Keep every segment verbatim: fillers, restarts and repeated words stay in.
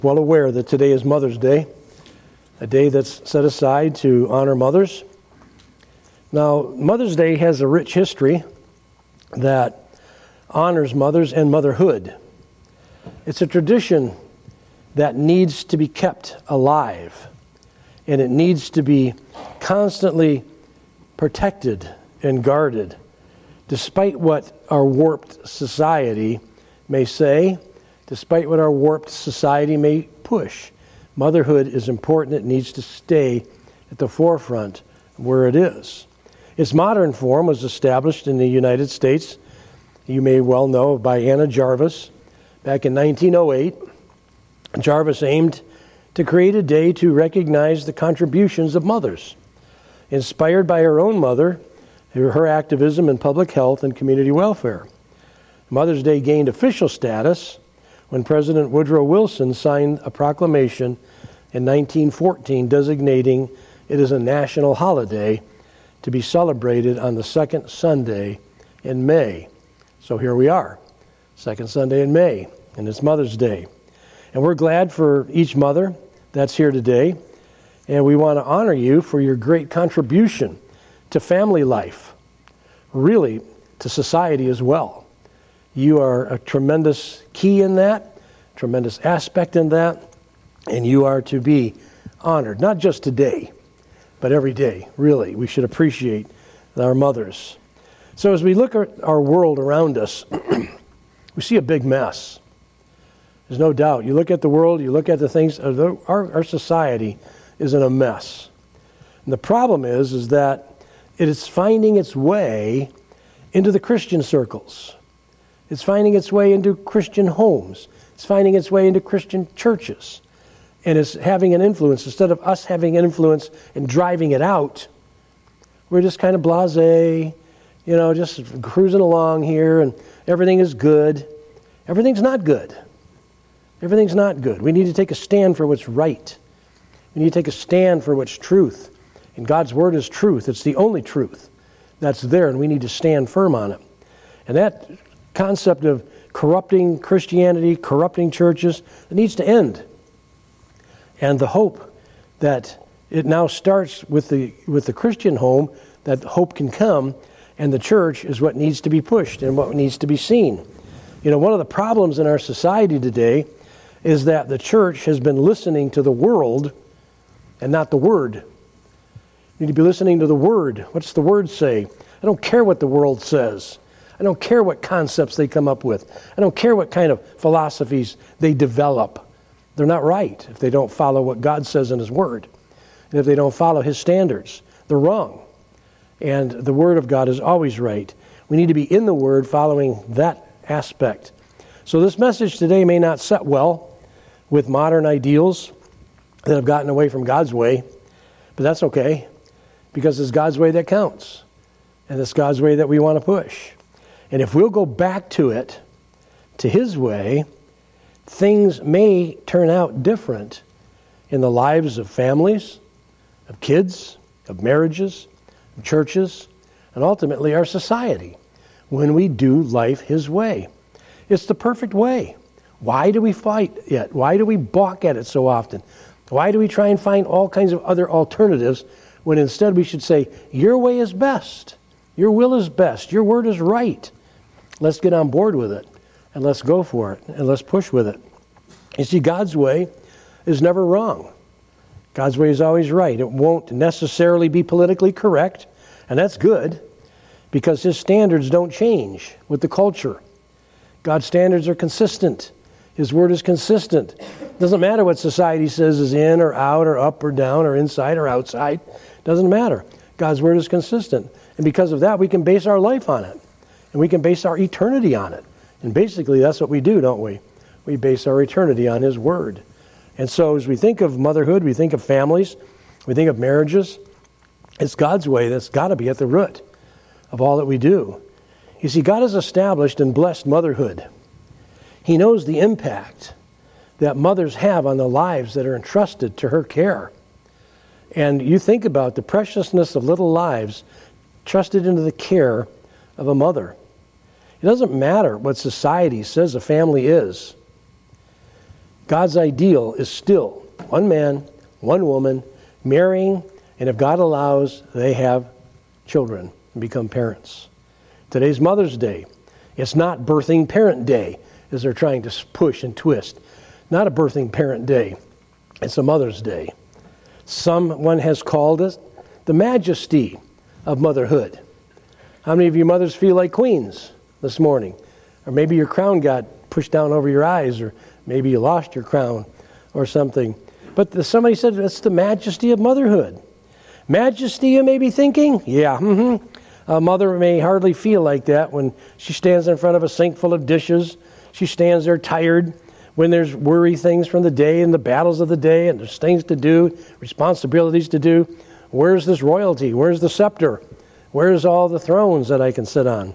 Well aware that today is Mother's Day, a day that's set aside to honor mothers. Now, Mother's Day has a rich history that honors mothers and motherhood. It's a tradition that needs to be kept alive, and it needs to be constantly protected and guarded, despite what our warped society may say, despite what our warped society may push. Motherhood is important. It needs to stay at the forefront where it is. Its modern form was established in the United States, you may well know, by Anna Jarvis. Back in nineteen oh eight, Jarvis aimed to create a day to recognize the contributions of mothers. Inspired by her own mother, her activism in public health and community welfare. Mother's Day gained official status when President Woodrow Wilson signed a proclamation in nineteen fourteen designating it as a national holiday to be celebrated on the second Sunday in May. So here we are, second Sunday in May, and it's Mother's Day. And we're glad for each mother that's here today, and we want to honor you for your great contribution to family life, really to society as well. You are a tremendous key in that, tremendous aspect in that, and you are to be honored, not just today, but every day, really. We should appreciate our mothers. So as we look at our world around us, we see a big mess. There's no doubt. You look at the world, you look at the things, our, our society is in a mess. And the problem is, is that it is finding its way into the Christian circles. It's finding its way into Christian homes. It's finding its way into Christian churches. And it's having an influence. Instead of us having an influence and driving it out, we're just kind of blasé, you know, just cruising along here, and everything is good. Everything's not good. Everything's not good. We need to take a stand for what's right. We need to take a stand for what's truth. And God's Word is truth. It's the only truth that's there, and we need to stand firm on it. And that concept of corrupting Christianity, corrupting churches, it needs to end. And the hope that it now starts with the with the Christian home, that hope can come, and the church is what needs to be pushed and what needs to be seen. You know, one of the problems in our society today is that the church has been listening to the world and not the Word. You need to be listening to the Word. What's the Word say? I don't care what the world says. I don't care what concepts they come up with. I don't care what kind of philosophies they develop. They're not right if they don't follow what God says in His Word. And if they don't follow His standards, they're wrong. And the Word of God is always right. We need to be in the Word following that aspect. So this message today may not set well with modern ideals that have gotten away from God's way, but that's okay, because it's God's way that counts. And it's God's way that we want to push. And if we'll go back to it, to His way, things may turn out different in the lives of families, of kids, of marriages, of churches, and ultimately our society when we do life His way. It's the perfect way. Why do we fight it? Why do we balk at it so often? Why do we try and find all kinds of other alternatives when instead we should say, your way is best. Your will is best. Your word is right. Let's get on board with it, and let's go for it, and let's push with it. You see, God's way is never wrong. God's way is always right. It won't necessarily be politically correct, and that's good, because His standards don't change with the culture. God's standards are consistent. His Word is consistent. It doesn't matter what society says is in or out or up or down or inside or outside. It doesn't matter. God's Word is consistent. And because of that, we can base our life on it. And we can base our eternity on it. And basically, that's what we do, don't we? We base our eternity on His Word. And so as we think of motherhood, we think of families, we think of marriages, it's God's way that's got to be at the root of all that we do. You see, God has established and blessed motherhood. He knows the impact that mothers have on the lives that are entrusted to her care. And you think about the preciousness of little lives trusted into the care of a mother. It doesn't matter what society says a family is. God's ideal is still one man, one woman, marrying, and if God allows, they have children and become parents. Today's Mother's Day. It's not birthing parent day, as they're trying to push and twist. Not a birthing parent day. It's a Mother's Day. Someone has called it the majesty of motherhood. How many of you mothers feel like queens this morning? Or maybe your crown got pushed down over your eyes, or maybe you lost your crown or something. But the, somebody said it's the majesty of motherhood. Majesty, you may be thinking? Yeah, mm-hmm. A mother may hardly feel like that when she stands in front of a sink full of dishes. She stands there tired when there's worry things from the day and the battles of the day and there's things to do, responsibilities to do. Where's this royalty? Where's the scepter? Where's all the thrones that I can sit on?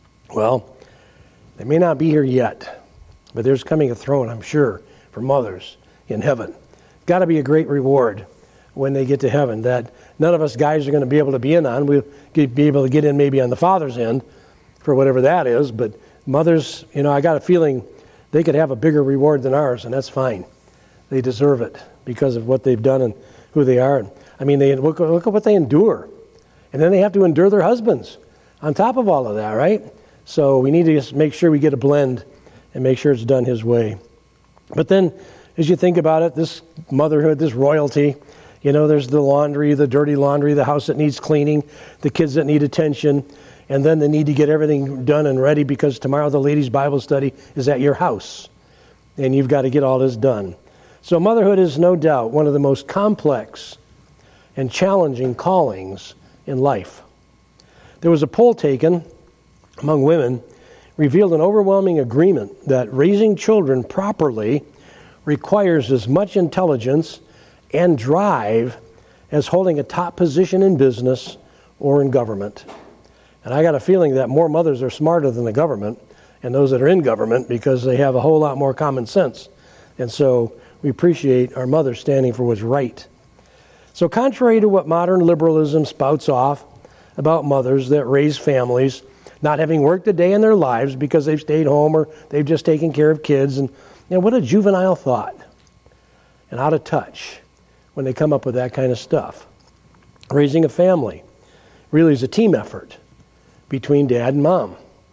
Well, they may not be here yet, but there's coming a throne, I'm sure, for mothers in heaven. Got to be a great reward when they get to heaven that none of us guys are going to be able to be in on. We'll be able to get in maybe on the father's end for whatever that is, but mothers, you know, I got a feeling they could have a bigger reward than ours, and that's fine. They deserve it because of what they've done and who they are. I mean, they look, look at what they endure. And then they have to endure their husbands on top of all of that, right? So we need to just make sure we get a blend and make sure it's done His way. But then, as you think about it, this motherhood, this royalty, you know, there's the laundry, the dirty laundry, the house that needs cleaning, the kids that need attention, and then they need to get everything done and ready because tomorrow the ladies' Bible study is at your house, and you've got to get all this done. So motherhood is no doubt one of the most complex and challenging callings in life. There was a poll taken among women, revealed an overwhelming agreement that raising children properly requires as much intelligence and drive as holding a top position in business or in government. And I got a feeling that more mothers are smarter than the government and those that are in government because they have a whole lot more common sense. And so we appreciate our mothers standing for what's right. So contrary to what modern liberalism spouts off about mothers that raise families, not having worked a day in their lives because they've stayed home or they've just taken care of kids, and you know, what a juvenile thought and out of touch when they come up with that kind of stuff. Raising a family really is a team effort between dad and mom.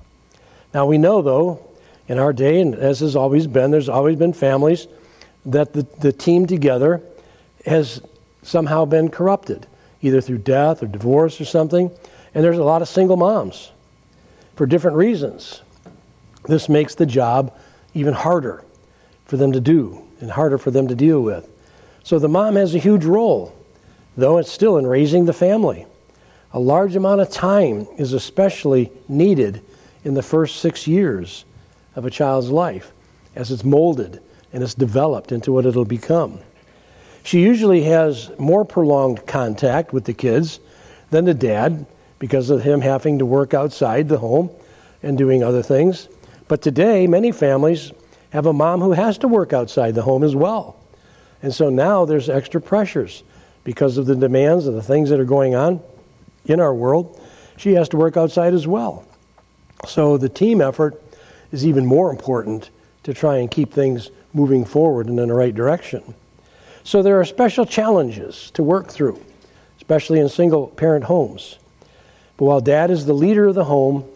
Now we know, though, in our day, and as has always been, there's always been families that the, the team together has somehow been corrupted, either through death or divorce or something. And there's a lot of single moms for different reasons. This makes the job even harder for them to do and harder for them to deal with. So the mom has a huge role, though it's still in raising the family. A large amount of time is especially needed in the first six years of a child's life as it's molded and it's developed into what it'll become. She usually has more prolonged contact with the kids than the dad because of him having to work outside the home and doing other things. But today, many families have a mom who has to work outside the home as well. And so now there's extra pressures because of the demands of the things that are going on in our world. She has to work outside as well. So the team effort is even more important to try and keep things moving forward and in the right direction. So there are special challenges to work through, especially in single-parent homes. But while dad is the leader of the home,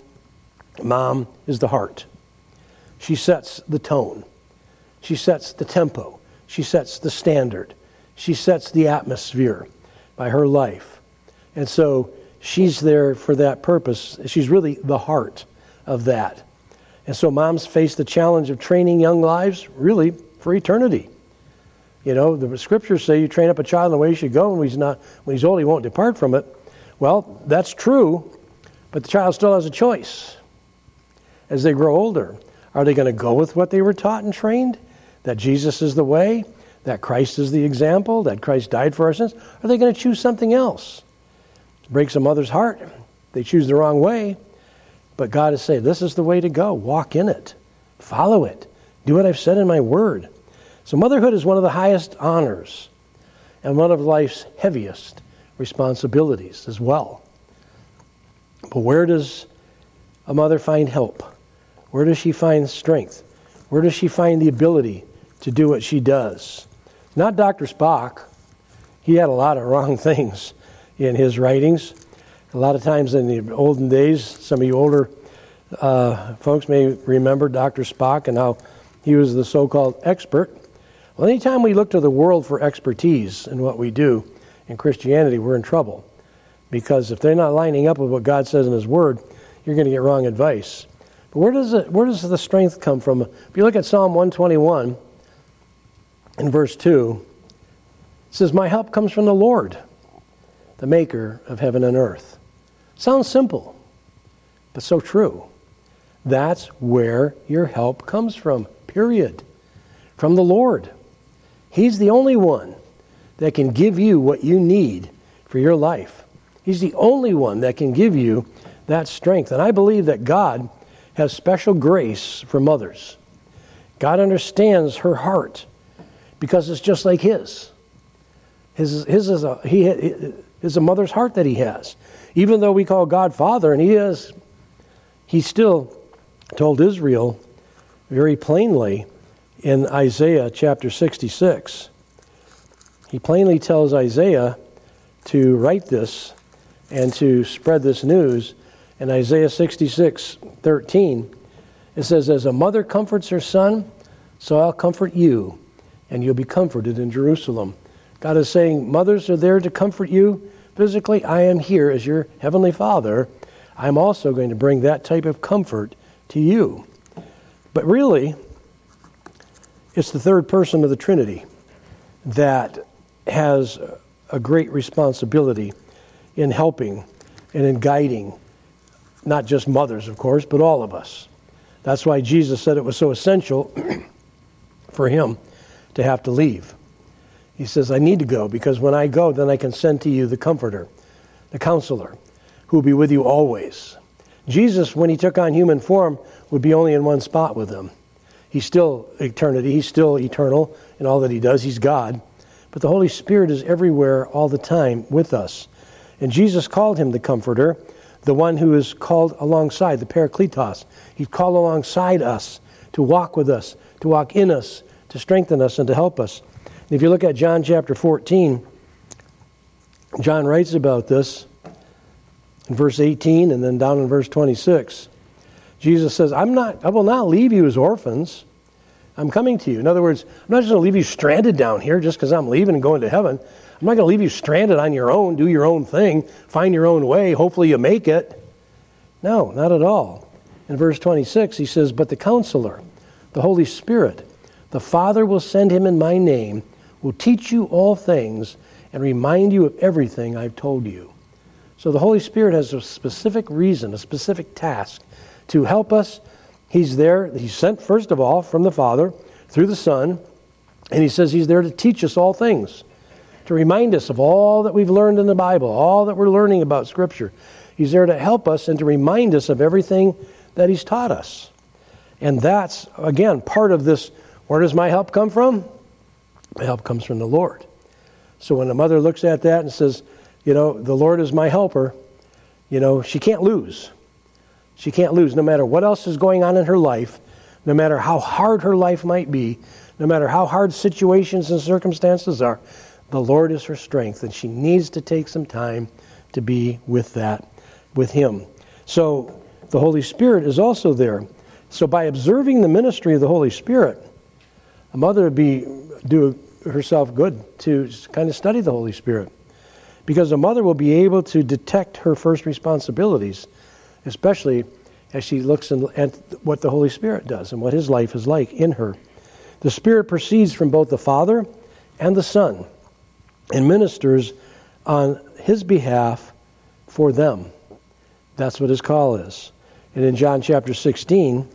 mom is the heart. She sets the tone. She sets the tempo. She sets the standard. She sets the atmosphere by her life. And so she's there for that purpose. She's really the heart of that. And so moms face the challenge of training young lives really for eternity. You know, the scriptures say you train up a child in the way he should go, and when he's not, when he's old, he won't depart from it. Well, that's true, but the child still has a choice. As they grow older, are they going to go with what they were taught and trained? That Jesus is the way, that Christ is the example, that Christ died for our sins? Or are they going to choose something else? It breaks a mother's heart. They choose the wrong way. But God is saying, this is the way to go. Walk in it. Follow it. Do what I've said in my word. So motherhood is one of the highest honors and one of life's heaviest responsibilities as well. But where does a mother find help? Where does she find strength? Where does she find the ability to do what she does. Not Doctor Spock. He had a lot of wrong things in his writings. A lot of times in the olden days, some of you older uh, folks may remember Doctor Spock and how he was the so-called expert. Well, anytime we look to the world for expertise in what we do in Christianity, we're in trouble. Because if they're not lining up with what God says in His Word, you're going to get wrong advice. But where does it, where does the strength come from? If you look at Psalm one twenty-one, in verse two, it says, "My help comes from the Lord, the maker of heaven and earth." Sounds simple, but so true. That's where your help comes from, period. From the Lord. He's the only one that can give you what you need for your life. He's the only one that can give you that strength. And I believe that God has special grace for mothers. God understands her heart because it's just like His. His, his is a he is a mother's heart that He has. Even though we call God Father, and He is, He still told Israel very plainly in Isaiah chapter sixty-six. He plainly tells Isaiah to write this and to spread this news. In Isaiah sixty-six thirteen, it says, "As a mother comforts her son, so I'll comfort you, and you'll be comforted in Jerusalem." God is saying, mothers are there to comfort you physically. I am here as your heavenly Father. I'm also going to bring that type of comfort to you. But really, it's the third person of the Trinity that has a great responsibility in helping and in guiding, not just mothers, of course, but all of us. That's why Jesus said it was so essential for Him to have to leave. He says, I need to go, because when I go, then I can send to you the Comforter, the Counselor, who will be with you always. Jesus, when He took on human form, would be only in one spot with them. He's still eternity. He's still eternal in all that He does. He's God. But the Holy Spirit is everywhere all the time with us. And Jesus called Him the Comforter, the one who is called alongside, the Parakletos. He's called alongside us to walk with us, to walk in us, to strengthen us, and to help us. And if you look at John chapter fourteen, John writes about this in verse eighteen and then down in verse twenty-six. Jesus says, I'm not, I will not leave you as orphans. I'm coming to you. In other words, I'm not just going to leave you stranded down here just because I'm leaving and going to heaven. I'm not going to leave you stranded on your own, do your own thing, find your own way, hopefully you make it. No, not at all. In verse twenty-six, He says, but the Counselor, the Holy Spirit, the Father will send Him in my name, will teach you all things and remind you of everything I've told you. So the Holy Spirit has a specific reason, a specific task to help us. He's there, He's sent first of all from the Father through the Son, and He says He's there to teach us all things, to remind us of all that we've learned in the Bible, all that we're learning about Scripture. He's there to help us and to remind us of everything that He's taught us. And that's, again, part of this, where does my help come from? My help comes from the Lord. So when a mother looks at that and says, you know, the Lord is my helper, you know, she can't lose. She can't lose no matter what else is going on in her life, no matter how hard her life might be, no matter how hard situations and circumstances are. The Lord is her strength, and she needs to take some time to be with that, with Him. So the Holy Spirit is also there. So by observing the ministry of the Holy Spirit, a mother would be do herself good to kind of study the Holy Spirit, because a mother will be able to detect her first responsibilities, especially as she looks at what the Holy Spirit does and what His life is like in her. The Spirit proceeds from both the Father and the Son and ministers on His behalf for them. That's what His call is. And in John chapter sixteen,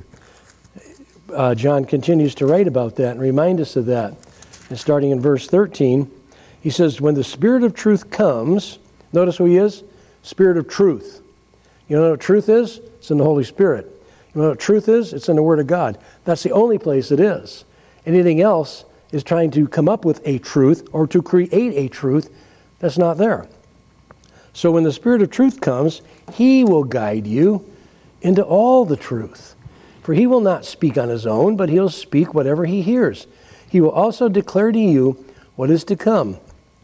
uh, John continues to write about that and remind us of that. And starting in verse thirteen, he says, when the Spirit of truth comes, notice who He is? Spirit of truth. You know what truth is? It's in the Holy Spirit. You know what truth is? It's in the Word of God. That's the only place it is. Anything else is trying to come up with a truth or to create a truth that's not there. So when the Spirit of truth comes, He will guide you into all the truth. For He will not speak on His own, but He'll speak whatever He hears. He will also declare to you what is to come.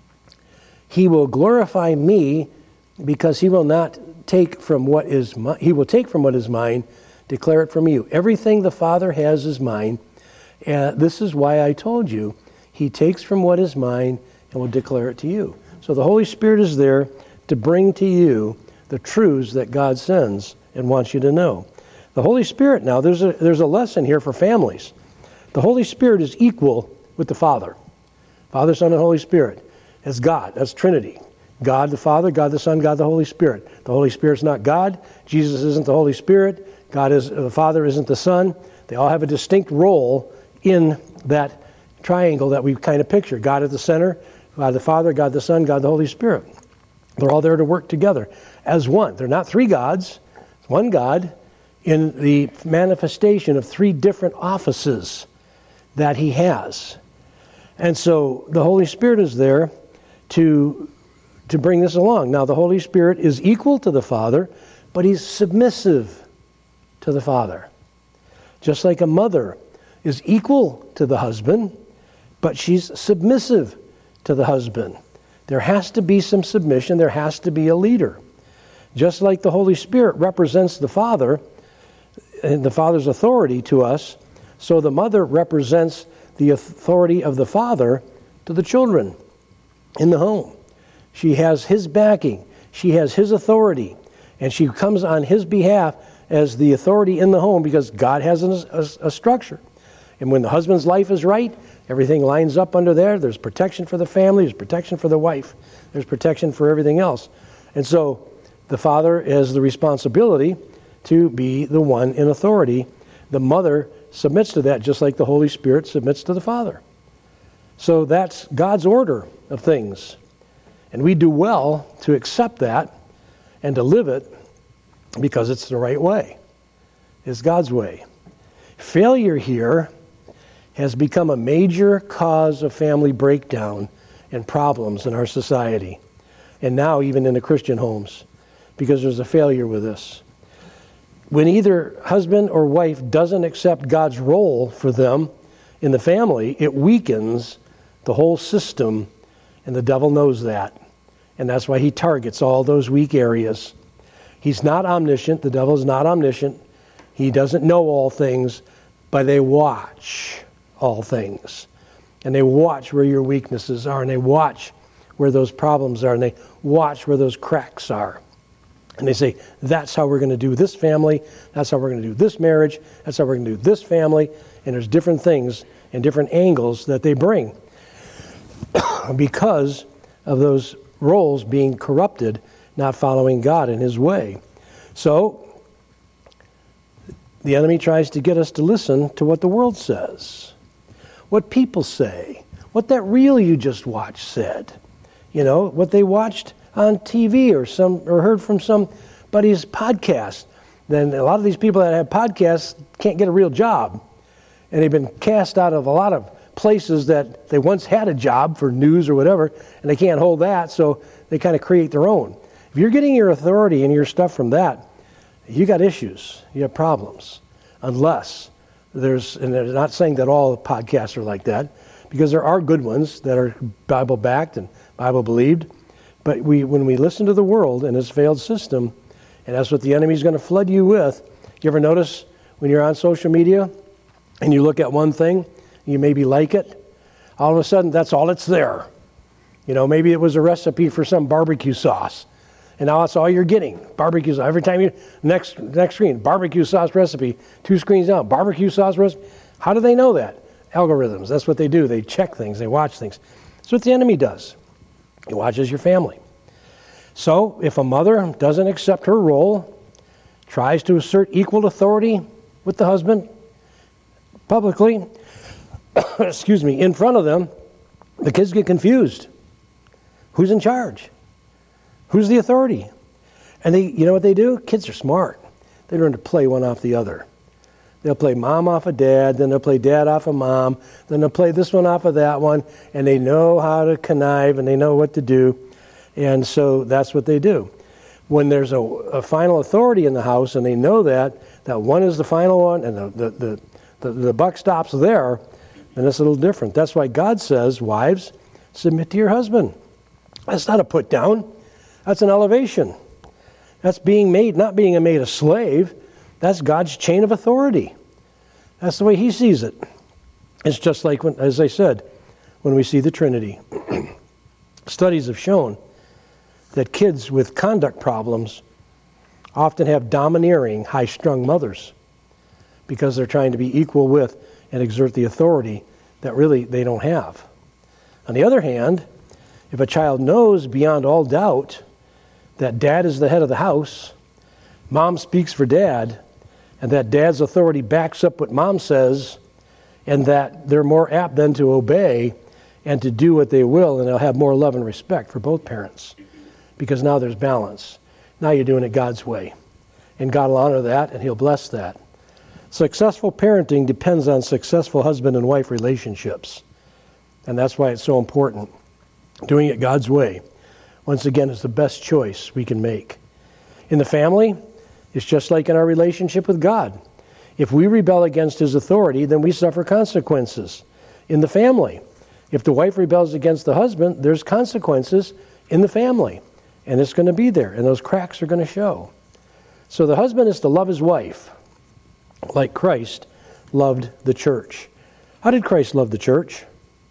He will glorify me, because he will not take from what is mi- he will take from what is mine, declare it from you. Everything the Father has is mine. Uh, this is why I told you, he takes from what is mine and will declare it to you. So the Holy Spirit is there to bring to you the truths that God sends and wants you to know. The Holy Spirit, now, there's a, there's a lesson here for families. The Holy Spirit is equal with the Father. Father, Son, and Holy Spirit. That's God. That's Trinity. God the Father, God the Son, God the Holy Spirit. The Holy Spirit's not God. Jesus isn't the Holy Spirit. God is the Father isn't the Son. They all have a distinct role in that triangle that we kind of picture. God at the center, God the Father, God the Son, God the Holy Spirit. They're all there to work together as one. They're not three gods. It's one God in the manifestation of three different offices that he has. And so the Holy Spirit is there to, to bring this along. Now, the Holy Spirit is equal to the Father, but he's submissive to the Father. Just like a mother is equal to the husband, but she's submissive to the husband. There has to be some submission. There has to be a leader. Just like the Holy Spirit represents the Father and the Father's authority to us, so the mother represents the authority of the Father to the children in the home. She has his backing. She has his authority. And she comes on his behalf as the authority in the home because God has a, a, a structure. And when the husband's life is right, everything lines up under there. There's protection for the family. There's protection for the wife. There's protection for everything else. And so the father has the responsibility to be the one in authority. The mother submits to that just like the Holy Spirit submits to the Father. So that's God's order of things. And we do well to accept that and to live it because it's the right way. It's God's way. Failure here has become a major cause of family breakdown and problems in our society. And now even in the Christian homes, because there's a failure with this. When either husband or wife doesn't accept God's role for them in the family, it weakens the whole system, and the devil knows that. And that's why he targets all those weak areas. He's not omniscient. The devil is not omniscient. He doesn't know all things, but they watch all things. And they watch where your weaknesses are, and they watch where those problems are, and they watch where those cracks are. And they say, that's how we're going to do this family, that's how we're going to do this marriage, that's how we're going to do this family. And there's different things and different angles that they bring because of those roles being corrupted, not following God in his way. So the enemy tries to get us to listen to what the world says, what people say, what that reel you just watched said, you know, what they watched on T V or some or heard from somebody's podcast. Then a lot of these people that have podcasts can't get a real job. And they've been cast out of a lot of places that they once had a job for news or whatever, and they can't hold that, so they kind of create their own. If you're getting your authority and your stuff from that, you got issues, you have problems. Unless there's, and they're not saying that all podcasts are like that, because there are good ones that are Bible-backed and Bible-believed. But we, when we listen to the world and its failed system, and that's what the enemy's going to flood you with. You ever notice when you're on social media and you look at one thing, you maybe like it, all of a sudden that's all that's there. You know, maybe it was a recipe for some barbecue sauce, and now that's all you're getting, barbecue sauce. Every time you, next next screen, barbecue sauce recipe, two screens down, barbecue sauce recipe. How do they know that? Algorithms, that's what they do. They check things, they watch things. That's what the enemy does. He watches your family. So if a mother doesn't accept her role, tries to assert equal authority with the husband publicly, excuse me, in front of them, the kids get confused. Who's in charge? Who's the authority? And they, you know what they do? Kids are smart. They learn to play one off the other. They'll play mom off of dad, then they'll play dad off of mom, then they'll play this one off of that one, and they know how to connive and they know what to do. And so that's what they do. When there's a, a final authority in the house and they know that, that one is the final one and the, the, the, the, the buck stops there, then it's a little different. That's why God says, wives, submit to your husband. That's not a put down. That's an elevation. That's being made, not being made a slave. That's God's chain of authority. That's the way he sees it. It's just like, when, as I said, when we see the Trinity. Studies have shown that kids with conduct problems often have domineering, high-strung mothers because they're trying to be equal with and exert the authority that really they don't have. On the other hand, if a child knows beyond all doubt that dad is the head of the house, mom speaks for dad, and that dad's authority backs up what mom says, and that they're more apt then to obey and to do what they will, and they'll have more love and respect for both parents because now there's balance. Now you're doing it God's way, and God will honor that, and he'll bless that. Successful parenting depends on successful husband and wife relationships, and that's why it's so important. Doing it God's way, once again, is the best choice we can make. In the family, it's just like in our relationship with God. If we rebel against his authority, then we suffer consequences in the family. If the wife rebels against the husband, there's consequences in the family, and it's going to be there, and those cracks are going to show. So the husband is to love his wife like Christ loved the church. How did Christ love the church?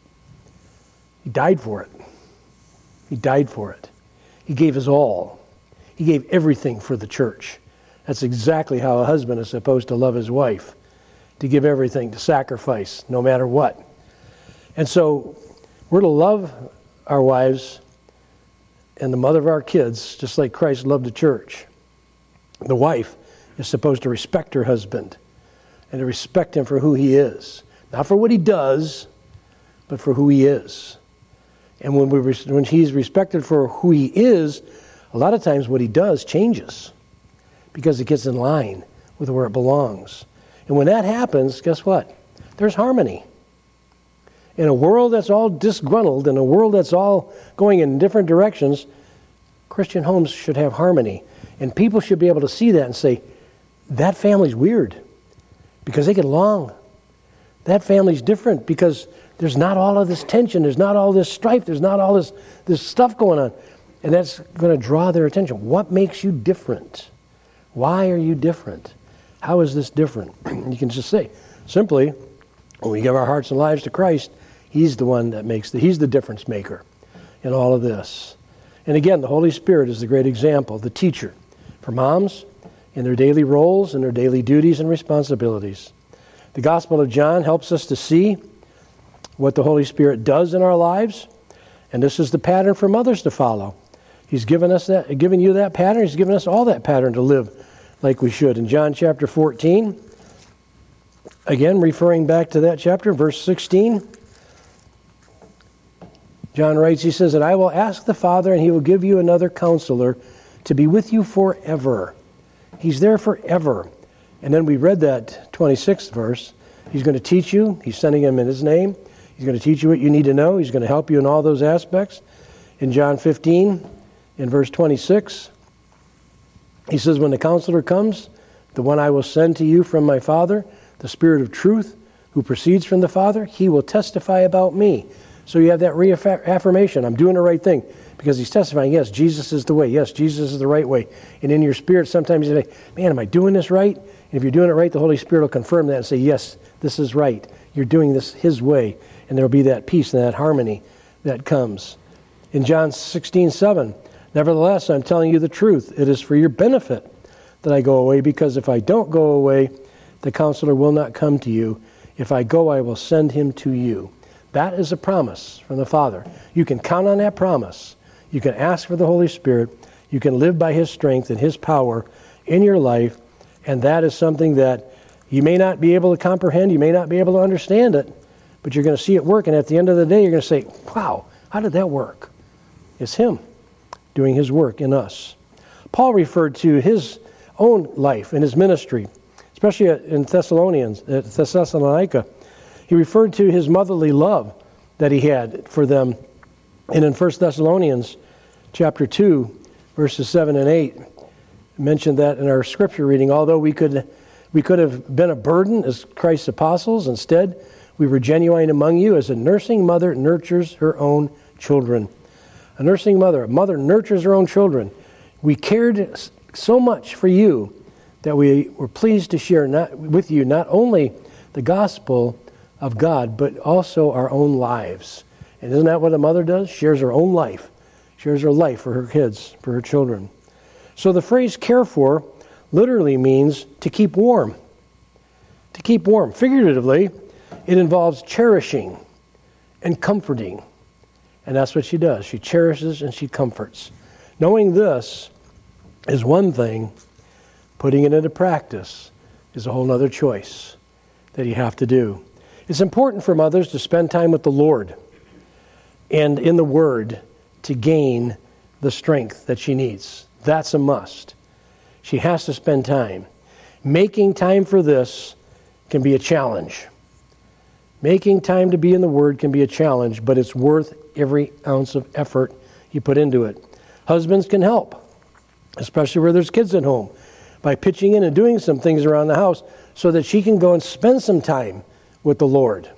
He died for it. He died for it. He gave his all. He gave everything for the church. That's exactly how a husband is supposed to love his wife, to give everything, to sacrifice, no matter what. And so we're to love our wives and the mother of our kids just like Christ loved the church. The wife is supposed to respect her husband and to respect him for who he is. Not for what he does, but for who he is. And when we when he's respected for who he is, a lot of times what he does changes because it gets in line with where it belongs. And when that happens, guess what? There's harmony. In a world that's all disgruntled, in a world that's all going in different directions, Christian homes should have harmony. And people should be able to see that and say, that family's weird because they get along. That family's different because there's not all of this tension, there's not all this strife, there's not all this, this stuff going on. And that's going to draw their attention. What makes you different? Why are you different? How is this different? You can just say, simply, when we give our hearts and lives to Christ, he's the one that makes the, he's the difference maker in all of this. And again, the Holy Spirit is the great example, the teacher for moms in their daily roles and their daily duties and responsibilities. The Gospel of John helps us to see what the Holy Spirit does in our lives, and this is the pattern for mothers to follow. He's given us that, given you that pattern. He's given us all that pattern to live like we should. In John chapter fourteen, again, referring back to that chapter, verse sixteen, John writes, he says, "And I will ask the Father, and he will give you another counselor to be with you forever." He's there forever. And then we read that twenty-sixth verse. He's going to teach you. He's sending him in his name. He's going to teach you what you need to know. He's going to help you in all those aspects. In John fifteen, in verse twenty-six, he says, "When the counselor comes, the one I will send to you from my Father, the Spirit of truth, who proceeds from the Father, he will testify about me." So you have that reaffirmation. I'm doing the right thing. Because he's testifying, yes, Jesus is the way. Yes, Jesus is the right way. And in your spirit, sometimes you say, man, am I doing this right? And if you're doing it right, the Holy Spirit will confirm that and say, yes, this is right. You're doing this his way. And there will be that peace and that harmony that comes. In John sixteen seven, "Nevertheless, I'm telling you the truth. It is for your benefit that I go away, because if I don't go away, the counselor will not come to you. If I go, I will send him to you." That is a promise from the Father. You can count on that promise. You can ask for the Holy Spirit. You can live by his strength and his power in your life. And that is something that you may not be able to comprehend. You may not be able to understand it. But you're going to see it work. And at the end of the day, you're going to say, wow, how did that work? It's him doing his work in us. Paul referred to his own life and his ministry, especially in Thessalonians, at Thessalonica. He referred to his motherly love that he had for them. And in First Thessalonians chapter two, verses seven and eight, mentioned that in our scripture reading. Although we could we could have been a burden as Christ's apostles, instead We were genuine among you as a nursing mother nurtures her own children. A nursing mother, a mother nurtures her own children. We cared so much for you that we were pleased to share not, with you not only the gospel of God, but also our own lives. And isn't that what a mother does? Shares her own life. Shares her life for her kids, for her children. So the phrase care for literally means to keep warm. To keep warm. Figuratively, it involves cherishing and comforting. And that's what she does. She cherishes and she comforts. Knowing this is one thing. Putting it into practice is a whole other choice that you have to do. It's important for mothers to spend time with the Lord and in the Word to gain the strength that she needs. That's a must. She has to spend time. Making time for this can be a challenge. Making time to be in the Word can be a challenge, but it's worth every ounce of effort you put into it. Husbands can help, especially where there's kids at home, by pitching in and doing some things around the house so that she can go and spend some time with the Lord.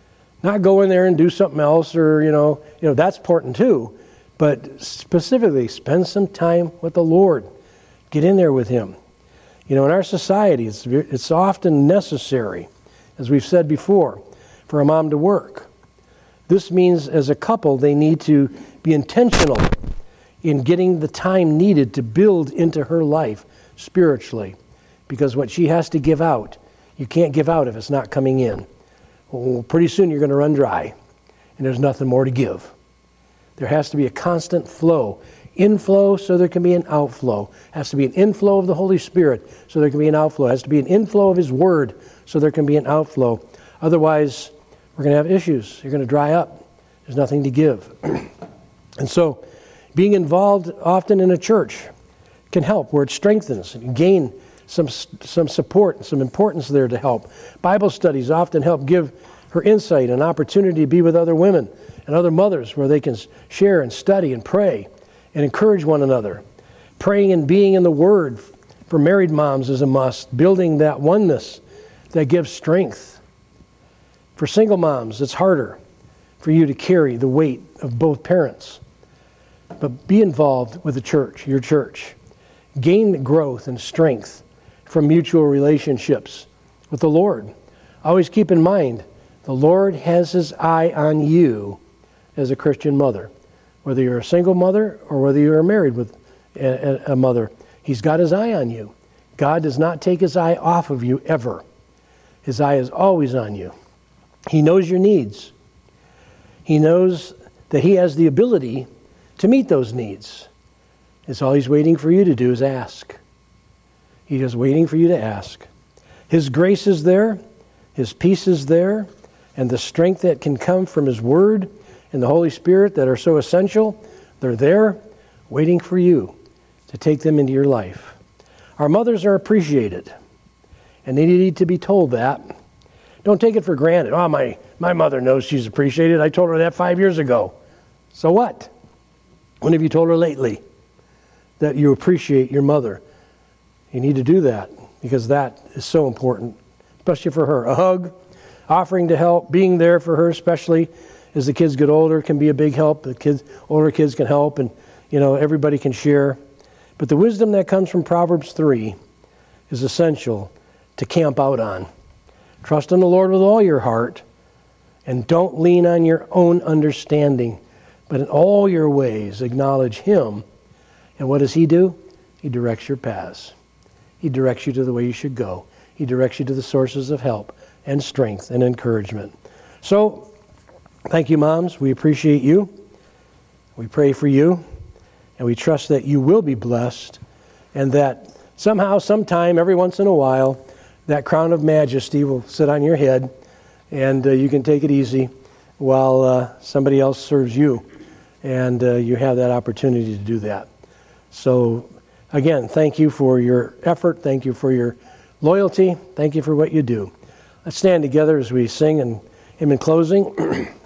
Not go in there and do something else, or, you know, you know, that's important too, but specifically spend some time with the Lord. Get in there with Him. You know, in our society, it's, it's often necessary, as we've said before, for a mom to work. This means as a couple, they need to be intentional in getting the time needed to build into her life spiritually. Because what she has to give out, you can't give out if it's not coming in. Well, pretty soon you're going to run dry, and there's nothing more to give. There has to be a constant flow. Inflow so there can be an outflow. Has to be an inflow of the Holy Spirit so there can be an outflow. Has to be an inflow of His Word so there can be an outflow. Otherwise, we're going to have issues. You're going to dry up. There's nothing to give. And so, being involved often in a church can help, where it strengthens and gain some some support and some importance there to help. Bible studies often help give her insight and opportunity to be with other women and other mothers, where they can share and study and pray and encourage one another. Praying and being in the Word for married moms is a must, building that oneness that gives strength. For single moms, it's harder for you to carry the weight of both parents. But be involved with the church, your church. Gain growth and strength from mutual relationships with the Lord. Always keep in mind, the Lord has His eye on you as a Christian mother. Whether you're a single mother or whether you're married with a, a mother, He's got His eye on you. God does not take His eye off of you ever. His eye is always on you. He knows your needs. He knows that He has the ability to meet those needs. It's all He's waiting for you to do is ask. He's just waiting for you to ask. His grace is there. His peace is there. And the strength that can come from His Word and the Holy Spirit that are so essential, they're there waiting for you to take them into your life. Our mothers are appreciated, and they need to be told that. Don't take it for granted. Oh, my, my mother knows she's appreciated. I told her that five years ago. So what? When have you told her lately that you appreciate your mother? You need to do that, because that is so important, especially for her. A hug, offering to help, being there for her, especially as the kids get older, can be a big help. The kids, older kids can help, and you know everybody can share. But the wisdom that comes from Proverbs three is essential to camp out on. Trust in the Lord with all your heart, and don't lean on your own understanding, but in all your ways acknowledge Him. And what does He do? He directs your paths. He directs you to the way you should go. He directs you to the sources of help and strength and encouragement. So, thank you, moms. We appreciate you. We pray for you. And we trust that you will be blessed, and that somehow, sometime, every once in a while, that crown of majesty will sit on your head, and uh, you can take it easy while uh, somebody else serves you. And uh, you have that opportunity to do that. So, again, thank you for your effort. Thank you for your loyalty. Thank you for what you do. Let's stand together as we sing and hymn in closing.